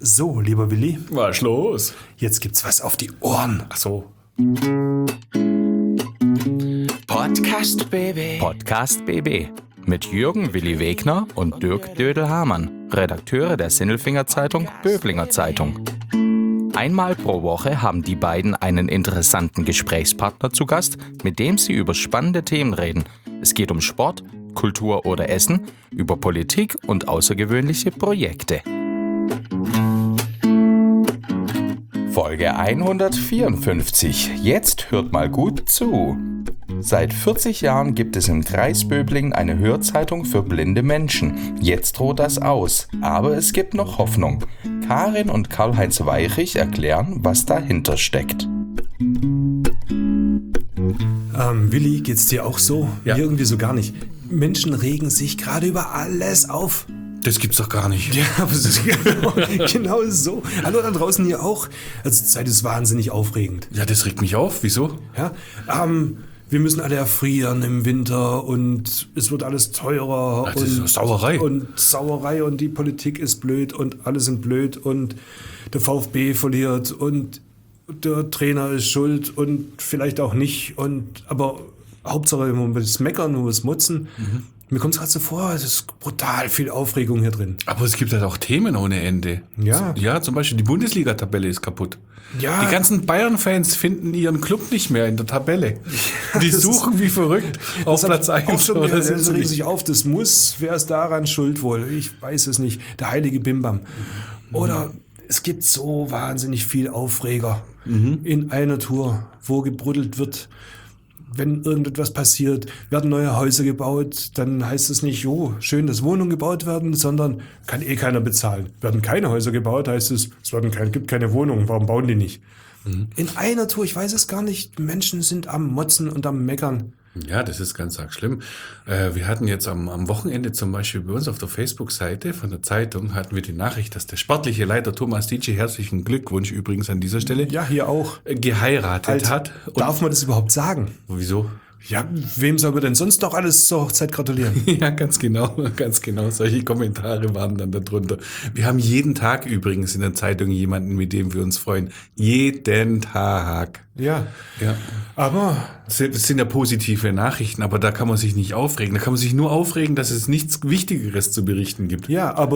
So, lieber Willi, Was los? jetzt gibt's was auf die Ohren. Ach so. Podcast BB. Podcast BB mit Jürgen Willi Wegner und Dirk Dödel-Hamann, Redakteure der Sinnelfinger Zeitung Böblinger Zeitung. Einmal pro Woche haben die beiden einen interessanten Gesprächspartner zu Gast, mit dem sie über spannende Themen reden. Es geht um Sport, Kultur oder Essen, über Politik und außergewöhnliche Projekte. Folge 154. Jetzt hört mal gut zu. Seit 40 Jahren gibt es im Kreis Böblingen eine Hörzeitung für blinde Menschen. Jetzt droht das aus, aber es gibt noch Hoffnung. Karin und Karl-Heinz Weichrich erklären, was dahinter steckt. Willi, geht's dir auch so? Ja. Mir irgendwie so gar nicht. Menschen regen sich gerade über alles auf. Das gibt's doch gar nicht. Ja, aber es ist genau so. Hallo da draußen hier auch. Also die Zeit ist wahnsinnig aufregend. Ja, das regt mich auf. Wieso? Ja, wir müssen alle erfrieren im Winter und es wird alles teurer. Das ist und Sauerei. Und Sauerei und die Politik ist blöd und alle sind blöd und der VfB verliert und der Trainer ist schuld und vielleicht auch nicht. Aber Hauptsache man muss meckern, man muss motzen. Mir kommt es gerade so vor, es ist brutal viel Aufregung hier drin. Aber es gibt halt auch Themen ohne Ende. Ja. Ja, zum Beispiel die Bundesliga-Tabelle ist kaputt. Ja. Die ganzen Bayern-Fans finden ihren Club nicht mehr in der Tabelle. Die suchen wie verrückt auf Platz 1. Auch schon wieder, das regt sich auf, das muss, wer ist daran schuld wohl? Ich weiß es nicht. Der heilige Bimbam. Oder es gibt so wahnsinnig viel Aufreger in einer Tour, wo gebrüdelt wird. Wenn irgendetwas passiert, werden neue Häuser gebaut, dann heißt es nicht, schön, dass Wohnungen gebaut werden, sondern kann keiner bezahlen. Werden keine Häuser gebaut, heißt es, gibt keine Wohnungen, warum bauen die nicht? In einer Tour, ich weiß es gar nicht, Menschen sind am Motzen und am Meckern. Ja, das ist ganz arg schlimm. Wir hatten jetzt am Wochenende zum Beispiel bei uns auf der Facebook-Seite von der Zeitung hatten wir die Nachricht, dass der sportliche Leiter Thomas Dietsche, herzlichen Glückwunsch übrigens an dieser Stelle, Ja, hier auch. geheiratet hat. Und Darf man das überhaupt sagen? wieso? Ja, wem soll man denn sonst noch alles zur Hochzeit gratulieren? Ja, ganz genau. Solche Kommentare waren dann darunter. Wir haben jeden Tag übrigens in der Zeitung jemanden, mit dem wir uns freuen. Jeden Tag. Ja, Ja. aber Das sind ja positive Nachrichten, aber da kann man sich nicht aufregen. Da kann man sich nur aufregen, dass es nichts Wichtigeres zu berichten gibt.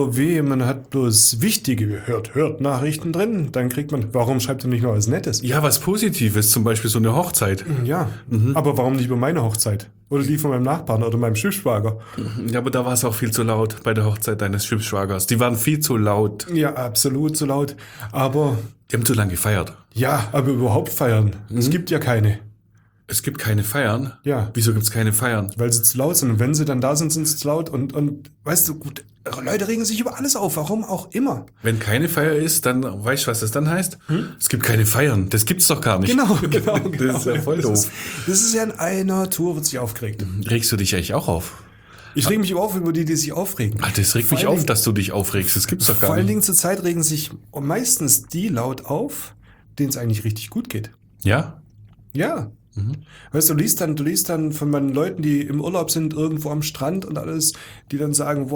man hat bloß wichtige hört Nachrichten drin, dann kriegt man, warum schreibt er nicht noch was Nettes? Ja, was Positives, zum Beispiel so eine Hochzeit. Ja, aber warum nicht über meine Hochzeit? Oder die von meinem Nachbarn oder meinem Stiefschwager? Ja, aber da war es auch viel zu laut bei der Hochzeit deines Stiefschwagers. Die waren viel zu laut. Ja, absolut so laut. Aber, Die haben zu lange gefeiert. aber überhaupt feiern. Es gibt ja keine. Es gibt keine Feiern. Ja. Wieso gibt es keine Feiern? Weil sie zu laut sind. Und wenn sie dann da sind, sind sie zu laut. Und weißt du, gut, Leute regen sich über alles auf, warum auch immer. Wenn keine Feier ist, dann weißt du, was das dann heißt? Es gibt keine Feiern. Das gibt's doch gar nicht. Genau. Das ist ja voll doof. Das ist ja in einer Tour, wird sich aufgeregt. Regst du dich eigentlich auch auf? Ich reg mich auf über die sich aufregen. Ach, das regt mich Vor allen auf, dass du dich aufregst. Das gibt's doch Vor gar allen nicht. Dingen zur Zeit regen sich meistens die laut auf, denen es eigentlich richtig gut geht. Ja? Ja. Weißt du, du liest dann von meinen Leuten, die im Urlaub sind, irgendwo am Strand und alles, die dann sagen,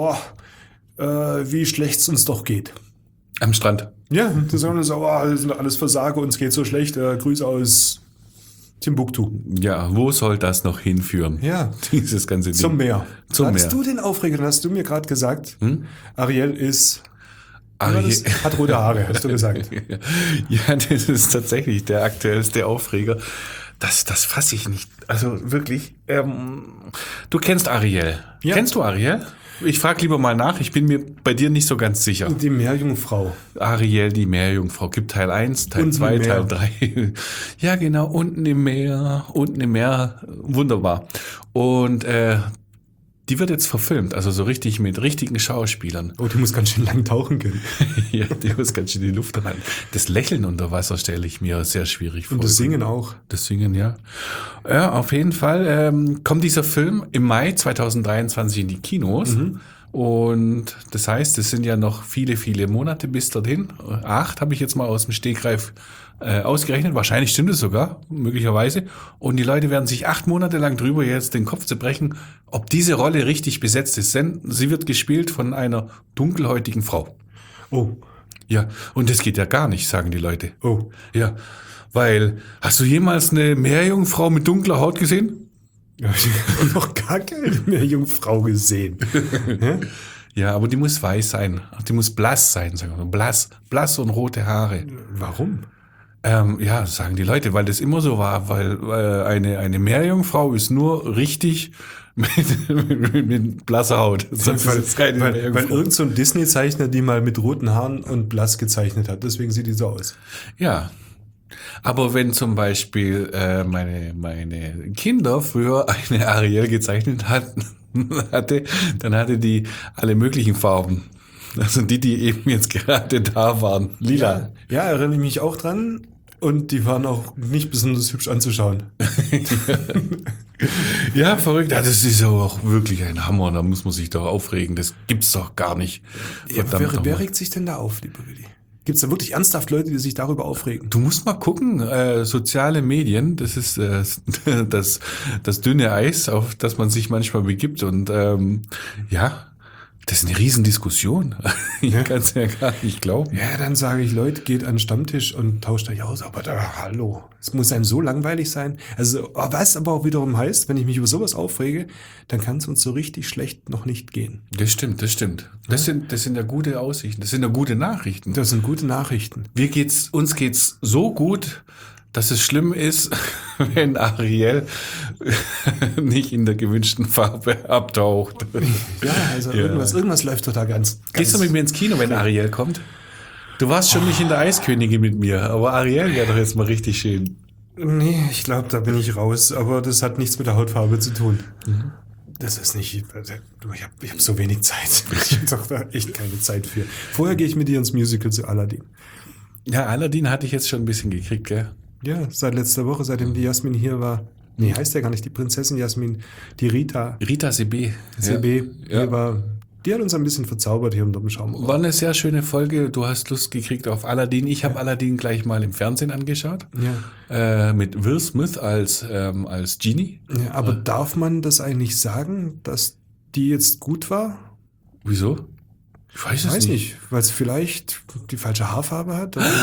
wie schlecht es uns doch geht. Am Strand. Ja, die sagen dann so, das sind doch alles Versager, uns geht so schlecht, Grüße aus Timbuktu. Ja, wo soll das noch hinführen? Ja. Dieses ganze Ding. Zum Meer. Zum Hattest Meer. du den Aufreger, dann hast du mir gerade gesagt, Ariel ist... Ariel- Hat rote Haare, hast du gesagt. Ja, das ist tatsächlich der aktuellste Aufreger. Das fasse ich nicht. Also wirklich. Du kennst Ariel. Ja. Kennst du Ariel? Ich frage lieber mal nach. Ich bin mir bei dir nicht so ganz sicher. Die Meerjungfrau. Ariel, die Meerjungfrau. Gibt Teil 1, Teil Unten 2, im Meer. Teil 3. Ja, genau. Unten im Meer. Wunderbar. Und die wird jetzt verfilmt. Also so richtig mit richtigen Schauspielern. Oh, die muss ganz schön lang tauchen können. Ja, die muss ganz schön in die Luft rein. Das Lächeln unter Wasser stelle ich mir sehr schwierig vor. Und das Singen auch. Das Singen, ja. Ja, auf jeden Fall kommt dieser Film im Mai 2023 in die Kinos. Und das heißt, es sind ja noch viele, viele Monate bis dorthin. 8 habe ich jetzt mal aus dem Stegreif ausgerechnet. Wahrscheinlich stimmt es sogar, möglicherweise. Und die Leute werden sich 8 Monate lang drüber jetzt den Kopf zerbrechen, ob diese Rolle richtig besetzt ist. Denn sie wird gespielt von einer dunkelhäutigen Frau. Oh, Ja, und das geht ja gar nicht, sagen die Leute. Oh. Ja, weil, hast du jemals eine Meerjungfrau mit dunkler Haut gesehen? Ich habe noch gar keine Meerjungfrau gesehen. Ja, aber die muss weiß sein. Die muss blass sein, sagen wir mal. Blass und rote Haare. Warum? Ja, sagen die Leute, weil das immer so war, weil eine Meerjungfrau ist nur richtig mit blasser Haut. Sonst ist es keine Weil Meerjungfrau. irgend so ein Disney-Zeichner die mal mit roten Haaren und blass gezeichnet hat. Deswegen sieht die so aus. Ja. Aber wenn zum Beispiel meine Kinder früher eine Ariel gezeichnet hatte, dann hatte die alle möglichen Farben. Also die eben jetzt gerade da waren. Lila. Ja, erinnere ich mich auch dran. Und die waren auch nicht besonders hübsch anzuschauen. Ja, verrückt. Ja, das ist ja auch wirklich ein Hammer. Da muss man sich doch aufregen. Das gibt's doch gar nicht. Ja, wer regt sich denn da auf, lieber Willi? Gibt es da wirklich ernsthaft Leute, die sich darüber aufregen? Du musst mal gucken, soziale Medien, das ist das dünne Eis, auf das man sich manchmal begibt. Und ja, das ist eine Riesendiskussion. Ich kann es ja gar nicht glauben. Ja, dann sage ich, Leute, geht an den Stammtisch und tauscht euch aus. Aber hallo, es muss einem so langweilig sein. Also, was aber auch wiederum heißt, wenn ich mich über sowas aufrege, dann kann es uns so richtig schlecht noch nicht gehen. Das stimmt. Das sind ja gute Aussichten, das sind ja gute Nachrichten. Das sind gute Nachrichten. Uns geht's so gut, dass es schlimm ist, wenn Ariel nicht in der gewünschten Farbe abtaucht. Ja, also irgendwas läuft doch da ganz. Gehst du mit mir ins Kino, wenn Ariel kommt? Du warst schon nicht in der Eiskönigin mit mir, aber Ariel wäre doch jetzt mal richtig schön. Nee, ich glaube, da bin ich raus. Aber das hat nichts mit der Hautfarbe zu tun. Das ist nicht... Ich hab so wenig Zeit. Ich habe doch da echt keine Zeit für. Vorher gehe ich mit dir ins Musical zu Aladdin. Ja, Aladdin hatte ich jetzt schon ein bisschen gekriegt, gell? Ja, seit letzter Woche, seitdem die Jasmin hier war. Nee, heißt ja gar nicht die Prinzessin Jasmin, die Rita. Rita CB. CB, Ja. die hat uns ein bisschen verzaubert hier unter dem Schaum. War eine sehr schöne Folge. Du hast Lust gekriegt auf Aladdin. Ich habe Aladdin gleich mal im Fernsehen angeschaut. Ja. Mit Will Smith als Genie. Ja, aber darf man das eigentlich sagen, dass die jetzt gut war? Wieso? Ich weiß nicht, weil es vielleicht die falsche Haarfarbe hat. Oder?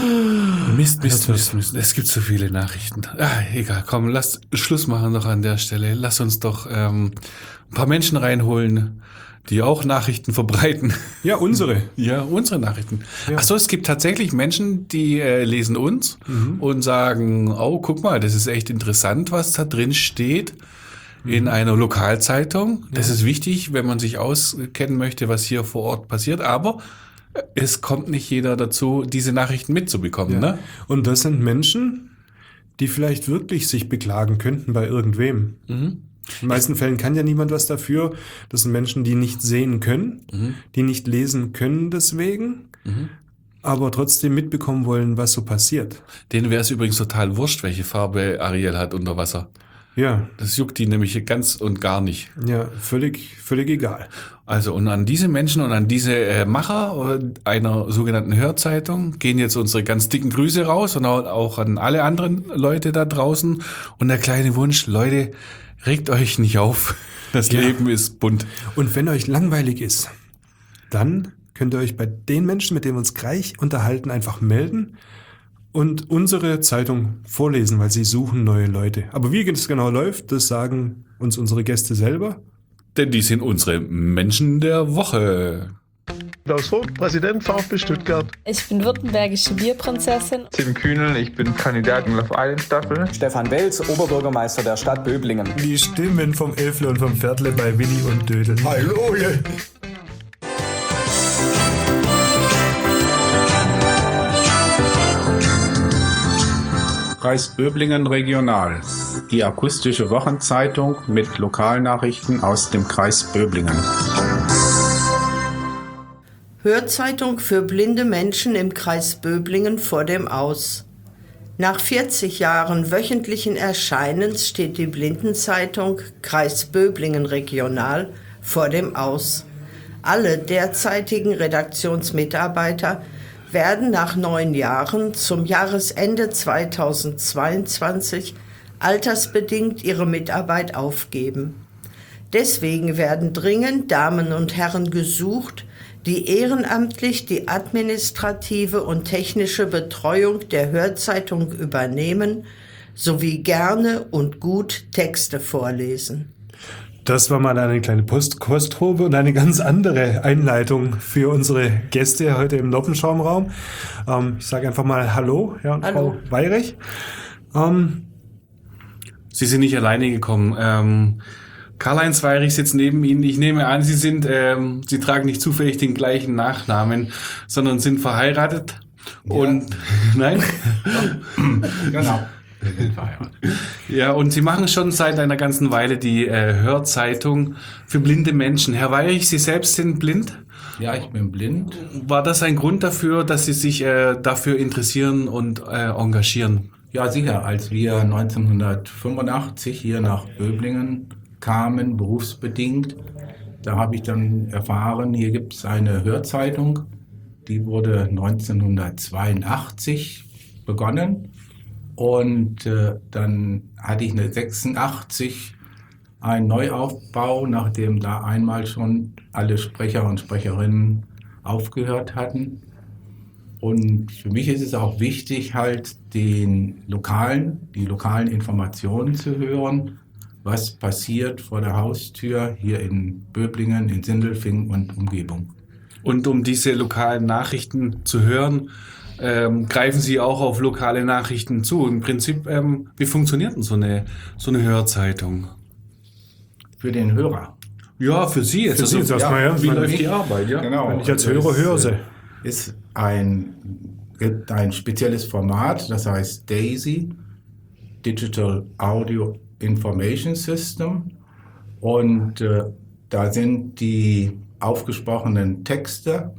Mist. Es gibt so viele Nachrichten. Egal, komm, lass Schluss machen noch an der Stelle. Lass uns doch ein paar Menschen reinholen, die auch Nachrichten verbreiten. Ja, unsere. Ja, unsere Nachrichten. Ja. Achso, es gibt tatsächlich Menschen, die lesen uns und sagen, oh, guck mal, das ist echt interessant, was da drin steht. In einer Lokalzeitung. Das ist wichtig, wenn man sich auskennen möchte, was hier vor Ort passiert. Aber es kommt nicht jeder dazu, diese Nachrichten mitzubekommen. Ja. Ne? Und das sind Menschen, die vielleicht wirklich sich beklagen könnten bei irgendwem. In den meisten Fällen kann ja niemand was dafür. Das sind Menschen, die nicht sehen können, die nicht lesen können deswegen, aber trotzdem mitbekommen wollen, was so passiert. Denen wäre es übrigens total wurscht, welche Farbe Ariel hat unter Wasser. Ja, Das juckt die nämlich ganz und gar nicht. ja, völlig egal. Also und an diese Menschen und an diese Macher einer sogenannten Hörzeitung gehen jetzt unsere ganz dicken Grüße raus und auch an alle anderen Leute da draußen. Und der kleine Wunsch, Leute, regt euch nicht auf. Das Leben ist bunt. Und wenn euch langweilig ist, dann könnt ihr euch bei den Menschen, mit denen wir uns gleich unterhalten, einfach melden und unsere Zeitung vorlesen, weil sie suchen neue Leute. Aber wie es genau läuft, das sagen uns unsere Gäste selber. Denn die sind unsere Menschen der Woche. Klaus Vogt, Präsident VfB Stuttgart. Ich bin württembergische Bierprinzessin. Tim Kühnel, ich bin Kandidat in Love Island Staffel. Stefan Welz, Oberbürgermeister der Stadt Böblingen. Die Stimmen vom Elfle und vom Pferdle bei Willi und Dödel. Hallo! Kreis Böblingen Regional. Die akustische Wochenzeitung mit Lokalnachrichten aus dem Kreis Böblingen. Hörzeitung für blinde Menschen im Kreis Böblingen vor dem Aus. Nach 40 Jahren wöchentlichen Erscheinens steht die Blindenzeitung Kreis Böblingen Regional vor dem Aus. Alle derzeitigen Redaktionsmitarbeiter werden nach 9 Jahren zum Jahresende 2022 altersbedingt ihre Mitarbeit aufgeben. Deswegen werden dringend Damen und Herren gesucht, die ehrenamtlich die administrative und technische Betreuung der Hörzeitung übernehmen, sowie gerne und gut Texte vorlesen. Das war mal eine kleine Kostprobe und eine ganz andere Einleitung für unsere Gäste heute im Noppenschaumraum. Ich sage einfach mal Hallo, Herr und Hallo. Frau Weyrich. Sie sind nicht alleine gekommen. Karl-Heinz Weyrich sitzt neben Ihnen. Ich nehme an, Sie tragen nicht zufällig den gleichen Nachnamen, sondern sind verheiratet. Ja. Und nein? Genau. Wir sind verheiratet. Ja, und Sie machen schon seit einer ganzen Weile die Hörzeitung für blinde Menschen. Herr Weyrich, Sie selbst sind blind? Ja, ich bin blind. War das ein Grund dafür, dass Sie sich dafür interessieren und engagieren? Ja, sicher. Als wir 1985 hier nach Böblingen kamen, berufsbedingt, da habe ich dann erfahren, hier gibt es eine Hörzeitung, die wurde 1982 begonnen. Und dann hatte ich 1986 einen Neuaufbau, nachdem da einmal schon alle Sprecher und Sprecherinnen aufgehört hatten. Und für mich ist es auch wichtig, halt die lokalen Informationen zu hören, was passiert vor der Haustür hier in Böblingen, in Sindelfingen und Umgebung. Und um diese lokalen Nachrichten zu hören, greifen Sie auch auf lokale Nachrichten zu. Im Prinzip, wie funktioniert denn so eine Hörzeitung? Für den Hörer. Ja, für Sie jetzt. Für Sie jetzt erstmal, ja. Wie läuft die Arbeit? Ja? Genau. Wenn ich als Hörer höre sie. Ist ein spezielles Format, das heißt DAISY, Digital Audio Information System. Und da sind die aufgesprochenen Texte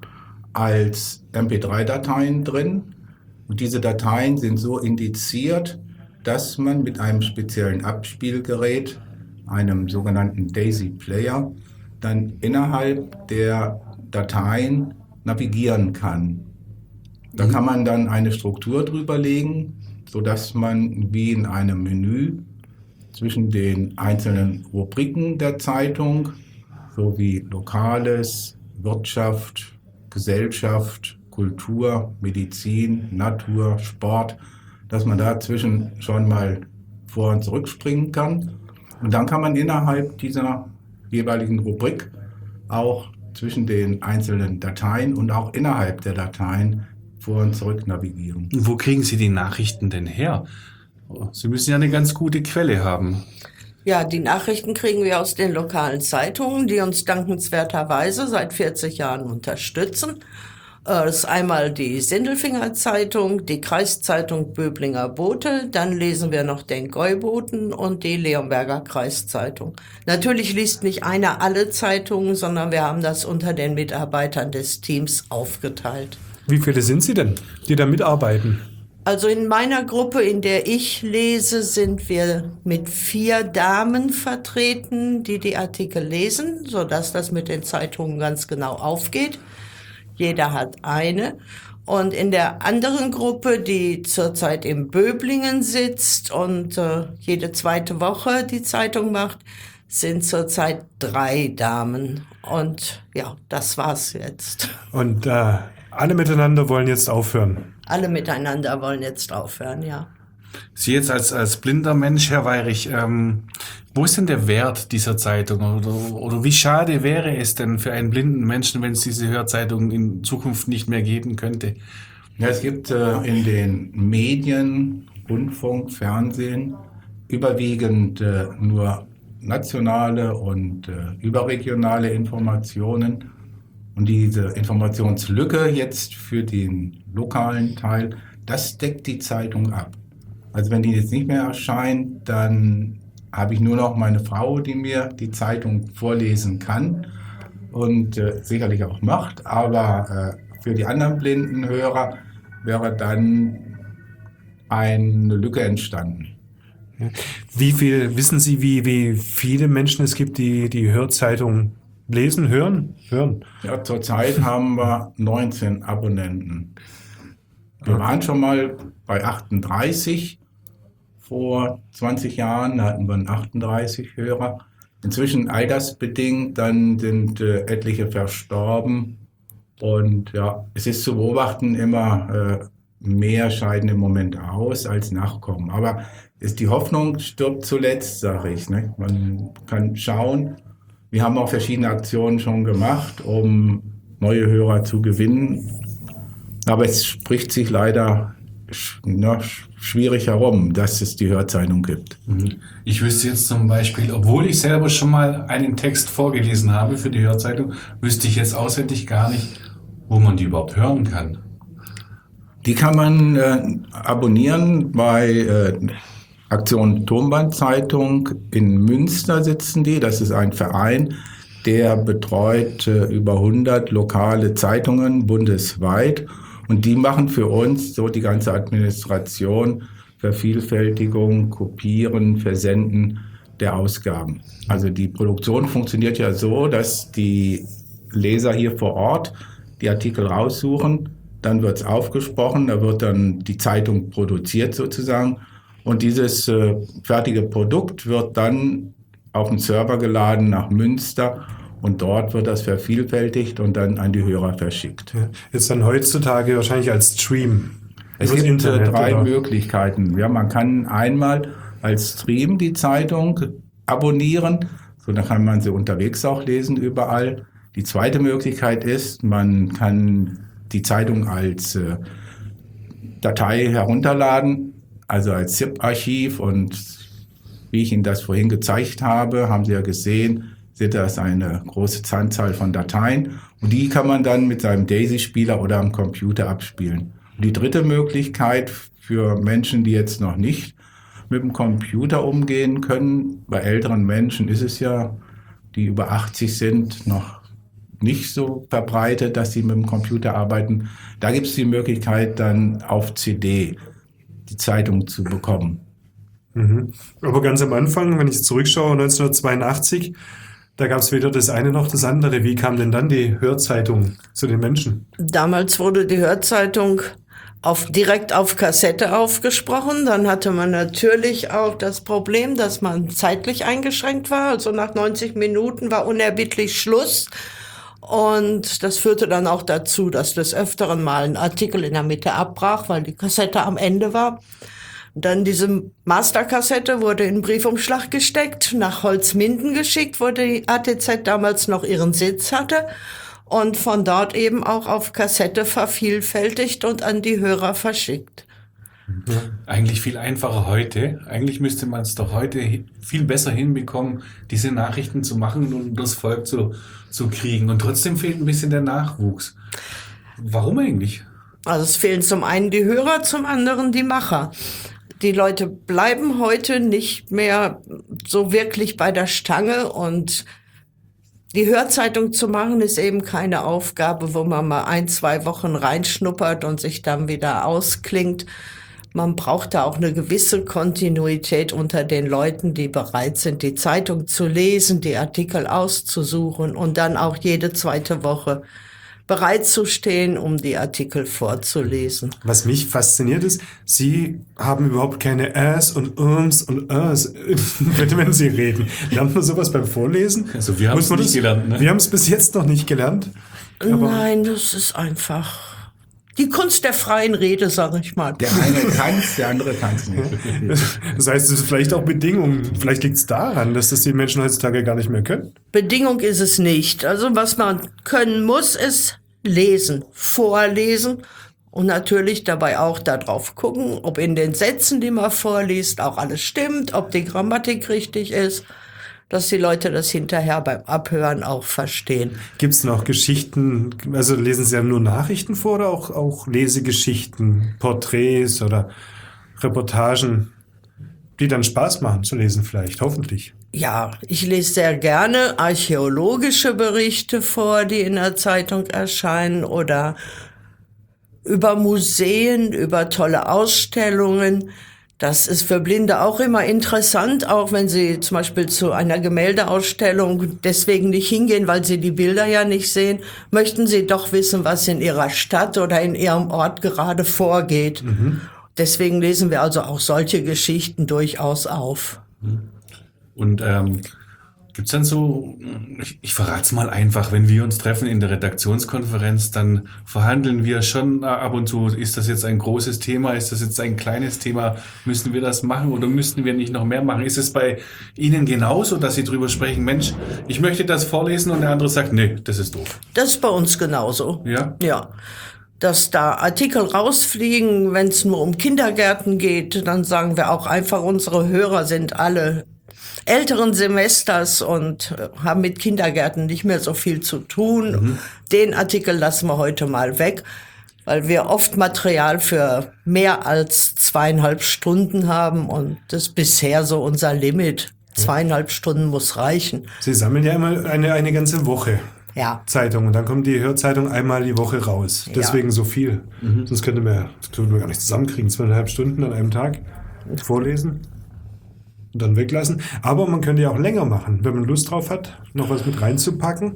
als MP3-Dateien drin. Und diese Dateien sind so indiziert, dass man mit einem speziellen Abspielgerät, einem sogenannten DAISY-Player, dann innerhalb der Dateien navigieren kann. Da kann man dann eine Struktur drüber legen, sodass man wie in einem Menü zwischen den einzelnen Rubriken der Zeitung sowie Lokales, Wirtschaft, Gesellschaft, Kultur, Medizin, Natur, Sport, dass man dazwischen schon mal vor- und zurückspringen kann. Und dann kann man innerhalb dieser jeweiligen Rubrik auch zwischen den einzelnen Dateien und auch innerhalb der Dateien vor und zurück navigieren. Wo kriegen Sie die Nachrichten denn her? Sie müssen ja eine ganz gute Quelle haben. Ja, die Nachrichten kriegen wir aus den lokalen Zeitungen, die uns dankenswerterweise seit 40 Jahren unterstützen. Das ist einmal die Sindelfinger Zeitung, die Kreiszeitung Böblinger Bote, dann lesen wir noch den Gäuboten und die Leonberger Kreiszeitung. Natürlich liest nicht einer alle Zeitungen, sondern wir haben das unter den Mitarbeitern des Teams aufgeteilt. Wie viele sind Sie denn, die da mitarbeiten? Also in meiner Gruppe, in der ich lese, sind wir mit 4 Damen vertreten, die die Artikel lesen, sodass das mit den Zeitungen ganz genau aufgeht. Jeder hat eine. Und in der anderen Gruppe, die zurzeit in Böblingen sitzt und jede zweite Woche die Zeitung macht, sind zurzeit 3 Damen. Und ja, das war's jetzt. Und alle miteinander wollen jetzt aufhören. Alle miteinander wollen jetzt aufhören, ja. Sie jetzt als blinder Mensch, Herr Weyrich, wo ist denn der Wert dieser Zeitung? Oder wie schade wäre es denn für einen blinden Menschen, wenn es diese Hörzeitung in Zukunft nicht mehr geben könnte? Ja, es gibt in den Medien, Rundfunk, Fernsehen überwiegend nur nationale und überregionale Informationen. Und diese Informationslücke jetzt für den lokalen Teil, das deckt die Zeitung ab. Also wenn die jetzt nicht mehr erscheint, dann habe ich nur noch meine Frau, die mir die Zeitung vorlesen kann und sicherlich auch macht. Aber für die anderen blinden Hörer wäre dann eine Lücke entstanden. Wissen Sie, wie viele Menschen es gibt, die die Hörzeitung lesen, hören? Ja, zurzeit haben wir 19 Abonnenten. Wir waren schon mal bei 38. Vor 20 Jahren hatten wir 38 Hörer. Inzwischen altersbedingt, dann sind etliche verstorben. Und ja, es ist zu beobachten, immer mehr scheiden im Moment aus als nachkommen. Aber die Hoffnung stirbt zuletzt, sage ich. Ne? Man kann schauen, wir haben auch verschiedene Aktionen schon gemacht, um neue Hörer zu gewinnen. Aber es spricht sich leider schwierig herum, dass es die Hörzeitung gibt. Ich wüsste jetzt zum Beispiel, obwohl ich selber schon mal einen Text vorgelesen habe für die Hörzeitung, wüsste ich jetzt auswendig gar nicht, wo man die überhaupt hören kann. Die kann man abonnieren bei Aktion Tonbandzeitung. In Münster sitzen die. Das ist ein Verein, der betreut über 100 lokale Zeitungen bundesweit. Und die machen für uns so die ganze Administration, Vervielfältigung, Kopieren, Versenden der Ausgaben. Also die Produktion funktioniert ja so, dass die Leser hier vor Ort die Artikel raussuchen, dann wird es aufgesprochen, da wird dann die Zeitung produziert sozusagen und dieses fertige Produkt wird dann auf den Server geladen nach Münster. Und dort wird das vervielfältigt und dann an die Hörer verschickt. Ja. Jetzt dann heutzutage wahrscheinlich als Stream. Es gibt drei Möglichkeiten. Ja, man kann einmal als Stream die Zeitung abonnieren. So, dann kann man sie unterwegs auch lesen überall. Die zweite Möglichkeit ist, man kann die Zeitung als Datei herunterladen, also als ZIP-Archiv. Und wie ich Ihnen das vorhin gezeigt habe, haben Sie ja gesehen, sind das eine große Anzahl von Dateien und die kann man dann mit seinem Daisy-Spieler oder am Computer abspielen. Und die dritte Möglichkeit für Menschen, die jetzt noch nicht mit dem Computer umgehen können, bei älteren Menschen ist es ja, die über 80 sind, noch nicht so verbreitet, dass sie mit dem Computer arbeiten. Da gibt es die Möglichkeit, dann auf CD die Zeitung zu bekommen. Aber ganz am Anfang, wenn ich zurückschaue, 1982, da gab es weder das eine noch das andere. Wie kam denn dann die Hörzeitung zu den Menschen? Damals wurde die Hörzeitung direkt auf Kassette aufgesprochen. Dann hatte man natürlich auch das Problem, dass man zeitlich eingeschränkt war. Also nach 90 Minuten war unerbittlich Schluss. Und das führte dann auch dazu, dass des Öfteren mal ein Artikel in der Mitte abbrach, weil die Kassette am Ende war. Dann diese Masterkassette wurde in einen Briefumschlag gesteckt, nach Holzminden geschickt, wo die ATZ damals noch ihren Sitz hatte und von dort eben auch auf Kassette vervielfältigt und an die Hörer verschickt. Ja. Eigentlich viel einfacher heute. Eigentlich müsste man es doch heute viel besser hinbekommen, diese Nachrichten zu machen und das Volk zu kriegen. Und trotzdem fehlt ein bisschen der Nachwuchs. Warum eigentlich? Also es fehlen zum einen die Hörer, zum anderen die Macher. Die Leute bleiben heute nicht mehr so wirklich bei der Stange und die Hörzeitung zu machen ist eben keine Aufgabe, wo man mal 1-2 Wochen reinschnuppert und sich dann wieder ausklingt. Man braucht da auch eine gewisse Kontinuität unter den Leuten, die bereit sind, die Zeitung zu lesen, die Artikel auszusuchen und dann auch jede zweite Woche bereit zu stehen, um die Artikel vorzulesen. Was mich fasziniert ist, Sie haben überhaupt keine Äs und Ums und Äs, wenn Sie reden. Lernt man sowas beim Vorlesen? Also wir haben es nicht gelernt, ne? Wir haben es bis jetzt noch nicht gelernt. Nein, das ist einfach die Kunst der freien Rede, sage ich mal. Der eine kann's, der andere kann's nicht. Das heißt, es ist vielleicht auch Bedingung. Vielleicht liegt es daran, dass das die Menschen heutzutage gar nicht mehr können. Bedingung ist es nicht. Also was man können muss, ist lesen, vorlesen und natürlich dabei auch darauf gucken, ob in den Sätzen, die man vorliest, auch alles stimmt, ob die Grammatik richtig ist, dass die Leute das hinterher beim Abhören auch verstehen. Gibt es noch Geschichten, also lesen Sie ja nur Nachrichten vor oder auch Lesegeschichten, Porträts oder Reportagen, die dann Spaß machen zu lesen vielleicht, hoffentlich? Ja, ich lese sehr gerne archäologische Berichte vor, die in der Zeitung erscheinen oder über Museen, über tolle Ausstellungen. Das ist für Blinde auch immer interessant, auch wenn sie zum Beispiel zu einer Gemäldeausstellung deswegen nicht hingehen, weil sie die Bilder ja nicht sehen, möchten sie doch wissen, was in ihrer Stadt oder in ihrem Ort gerade vorgeht. Deswegen lesen wir also auch solche Geschichten durchaus auf. Und Gibt es dann so, ich verrate es mal einfach, wenn wir uns treffen in der Redaktionskonferenz, dann verhandeln wir schon ab und zu, ist das jetzt ein großes Thema, ist das jetzt ein kleines Thema, müssen wir das machen oder müssten wir nicht noch mehr machen? Ist es bei Ihnen genauso, dass Sie drüber sprechen, Mensch, ich möchte das vorlesen und der andere sagt, nee, das ist doof? Das ist bei uns genauso. Ja? Ja. Dass da Artikel rausfliegen, wenn es nur um Kindergärten geht, dann sagen wir auch einfach, unsere Hörer sind alle älteren Semesters und haben mit Kindergärten nicht mehr so viel zu tun. Den Artikel lassen wir heute mal weg, weil wir oft Material für mehr als 2,5 Stunden haben und das ist bisher so unser Limit. 2,5 Stunden muss reichen. Sie sammeln ja immer eine ganze Woche. Ja. Zeitung und dann kommt die Hörzeitung einmal die Woche raus. Deswegen so viel. Sonst könnte man gar nicht zusammenkriegen. 2,5 Stunden an einem Tag vorlesen und dann weglassen. Aber man könnte ja auch länger machen, wenn man Lust drauf hat, noch was mit reinzupacken,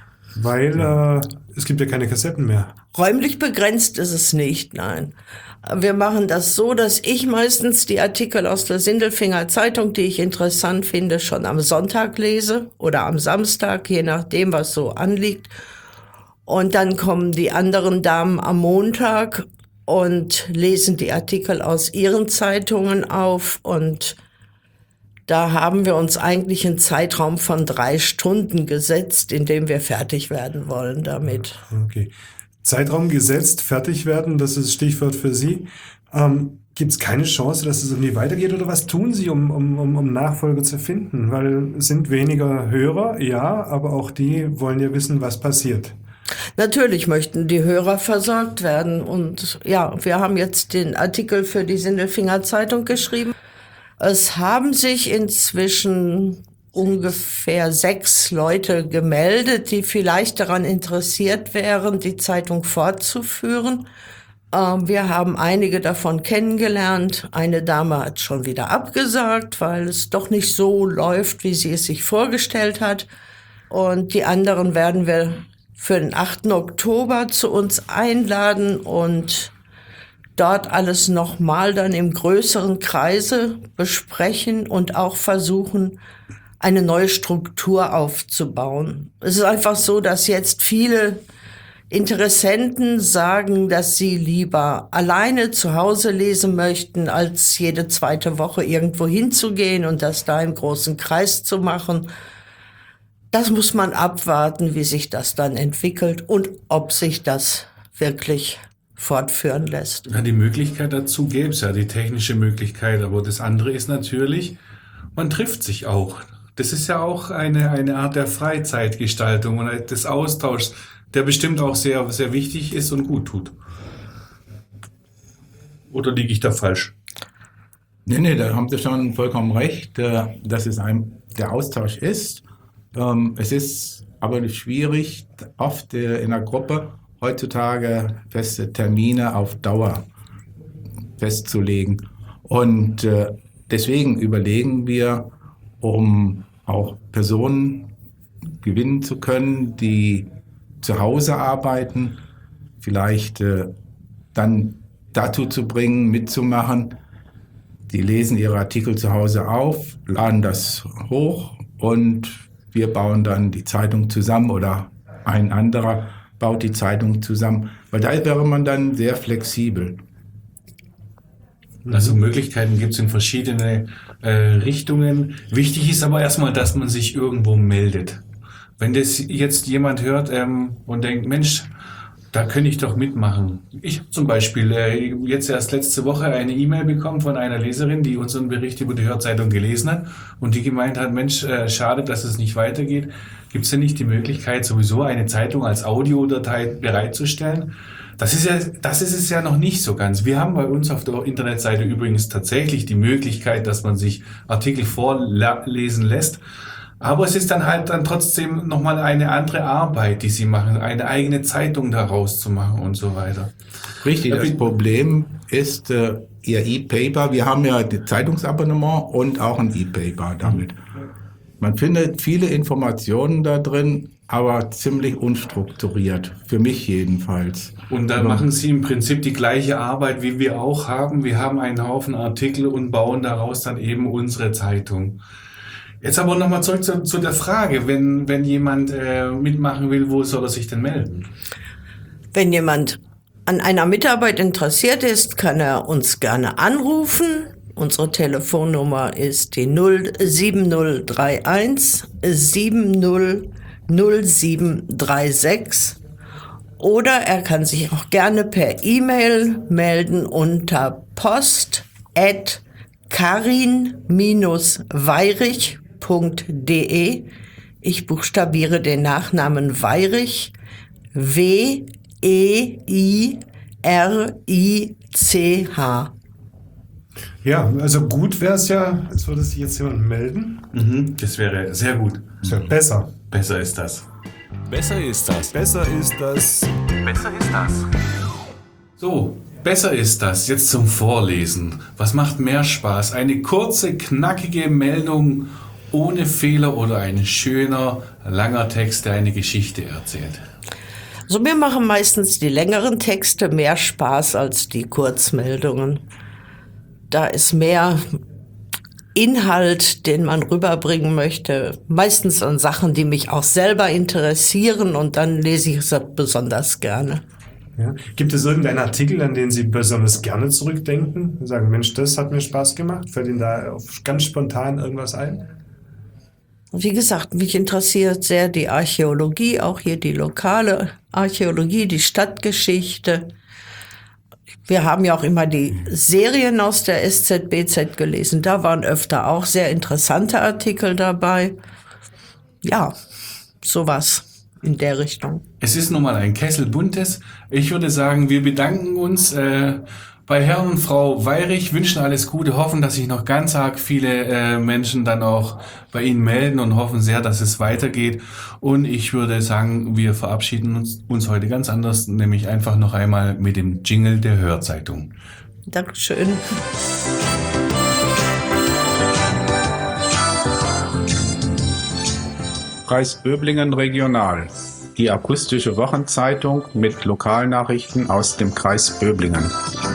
weil es gibt ja keine Kassetten mehr. Räumlich begrenzt ist es nicht, nein. Wir machen das so, dass ich meistens die Artikel aus der Sindelfinger Zeitung, die ich interessant finde, schon am Sonntag lese oder am Samstag, je nachdem, was so anliegt. Und dann kommen die anderen Damen am Montag und lesen die Artikel aus ihren Zeitungen auf. Und da haben wir uns eigentlich einen Zeitraum von 3 Stunden gesetzt, in dem wir fertig werden wollen damit. Okay. Zeitraum gesetzt, fertig werden, das ist das Stichwort für Sie. Gibt es keine Chance, dass es irgendwie weitergeht oder was tun Sie, um Nachfolger zu finden? Weil es sind weniger Hörer, ja, aber auch die wollen ja wissen, was passiert. Natürlich möchten die Hörer versorgt werden und ja, wir haben jetzt den Artikel für die Sindelfinger Zeitung geschrieben. Es haben sich inzwischen ungefähr 6 Leute gemeldet, die vielleicht daran interessiert wären, die Zeitung fortzuführen. Wir haben einige davon kennengelernt. Eine Dame hat schon wieder abgesagt, weil es doch nicht so läuft, wie sie es sich vorgestellt hat. Und die anderen werden wir für den 8. Oktober zu uns einladen und dort alles nochmal dann im größeren Kreise besprechen und auch versuchen, eine neue Struktur aufzubauen. Es ist einfach so, dass jetzt viele Interessenten sagen, dass sie lieber alleine zu Hause lesen möchten, als jede 2. Woche irgendwo hinzugehen und das da im großen Kreis zu machen. Das muss man abwarten, wie sich das dann entwickelt und ob sich das wirklich fortführen lässt. Ja, die Möglichkeit dazu gäbe es ja, die technische Möglichkeit, aber das andere ist natürlich, man trifft sich auch. Das ist ja auch eine Art der Freizeitgestaltung und des Austauschs, der bestimmt auch sehr, sehr wichtig ist und gut tut. Oder liege ich da falsch? Nee, da haben Sie schon vollkommen recht, dass es der Austausch ist. Es ist aber schwierig, oft in der Gruppe heutzutage feste Termine auf Dauer festzulegen. Und deswegen überlegen wir, um auch Personen gewinnen zu können, die zu Hause arbeiten, vielleicht dann dazu zu bringen, mitzumachen. Die lesen ihre Artikel zu Hause auf, laden das hoch und wir bauen dann die Zeitung zusammen oder ein anderer baut die Zeitung zusammen. Weil da wäre man dann sehr flexibel. Also Möglichkeiten gibt es in verschiedene Richtungen. Wichtig ist aber erstmal, dass man sich irgendwo meldet. Wenn das jetzt jemand hört und denkt, Mensch, da könnte ich doch mitmachen. Ich zum Beispiel jetzt erst letzte Woche eine E-Mail bekommen von einer Leserin, die unseren Bericht über die Hörzeitung gelesen hat und die gemeint hat, Mensch, schade, dass es nicht weitergeht. Gibt es denn nicht die Möglichkeit, sowieso eine Zeitung als Audiodatei bereitzustellen? Das ist es ja noch nicht so ganz. Wir haben bei uns auf der Internetseite übrigens tatsächlich die Möglichkeit, dass man sich Artikel vorlesen lässt. Aber es ist dann halt trotzdem nochmal eine andere Arbeit, die sie machen, eine eigene Zeitung daraus zu machen und so weiter. Richtig, das Problem ist Ihr E-Paper. Wir haben ja das Zeitungsabonnement und auch ein E-Paper damit. Man findet viele Informationen da drin, aber ziemlich unstrukturiert, für mich jedenfalls. Und dann machen Sie im Prinzip die gleiche Arbeit, wie wir auch haben. Wir haben einen Haufen Artikel und bauen daraus dann eben unsere Zeitung. Jetzt aber nochmal zurück zu der Frage, wenn jemand mitmachen will, wo soll er sich denn melden? Wenn jemand an einer Mitarbeit interessiert ist, kann er uns gerne anrufen. Unsere Telefonnummer ist die 07031 700736. Oder er kann sich auch gerne per E-Mail melden unter post@karin-weirich.de. Ich buchstabiere den Nachnamen Weirich. WEIRICH. Ja, also gut wäre es ja, als würde sich jetzt jemand melden. Das wäre sehr gut. Das wäre besser. Besser ist das. Besser ist das. Besser ist das. Besser ist das. So, besser ist das. Jetzt zum Vorlesen. Was macht mehr Spaß? Eine kurze, knackige Meldung ohne Fehler oder ein schöner, langer Text, der eine Geschichte erzählt? So, mir machen meistens die längeren Texte mehr Spaß als die Kurzmeldungen. Da ist mehr Inhalt, den man rüberbringen möchte, meistens an Sachen, die mich auch selber interessieren, und dann lese ich es besonders gerne. Ja. Gibt es irgendeinen Artikel, an den Sie besonders gerne zurückdenken? Sie sagen, Mensch, das hat mir Spaß gemacht. Fällt Ihnen da ganz spontan irgendwas ein? Wie gesagt, mich interessiert sehr die Archäologie, auch hier die lokale Archäologie, die Stadtgeschichte. Wir haben ja auch immer die Serien aus der SZ-BZ gelesen. Da waren öfter auch sehr interessante Artikel dabei. Ja, sowas in der Richtung. Es ist nun mal ein Kessel Buntes. Ich würde sagen, wir bedanken uns bei Herrn und Frau Weirich, wünschen alles Gute, hoffen, dass sich noch ganz arg viele Menschen dann auch bei Ihnen melden und hoffen sehr, dass es weitergeht. Und ich würde sagen, wir verabschieden uns heute ganz anders, nämlich einfach noch einmal mit dem Jingle der Hörzeitung. Dankeschön. Kreis Böblingen Regional. Die akustische Wochenzeitung mit Lokalnachrichten aus dem Kreis Böblingen.